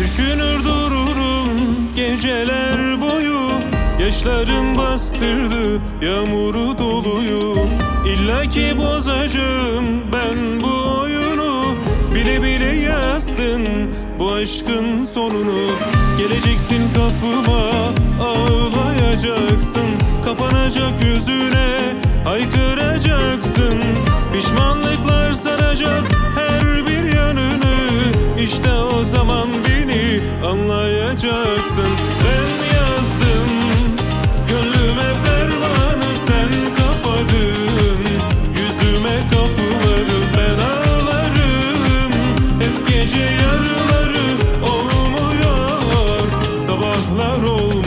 Düşünür dururum geceler boyu, yaşlarım bastırdı yağmuru doluyu. İlla ki bozacağım ben bu oyunu, bile bile yazdın bu aşkın sonunu. Geleceksin kapıma, ağlayacaksın, kapanacak yüzüne haykıracaksın. Pişmanlıklar saracak her bir yanını, İşte o zaman beni anlayacaksın. Ben yazdım gönlüme fermanı, sen kapadın yüzüme kapıları. Ben ağlarım hep gece yarıları, olmuyor sabahlar olmuyor.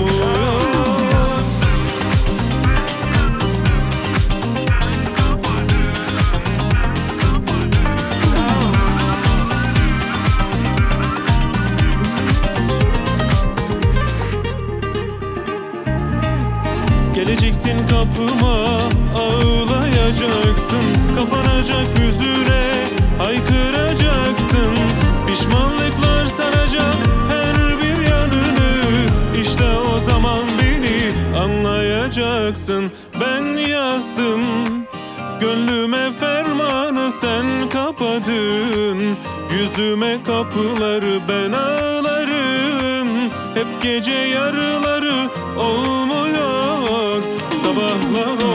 Geleceksin kapıma, ağlayacaksın, kapanacak yüzüne haykıracaksın. Pişmanlıklar saracak her bir yanını, İşte o zaman beni anlayacaksın. Ben yazdım gönlüme fermanı, sen kapadın yüzüme kapıları. Ben ağlarım hep gece yarıları, olmuyor sabahlar.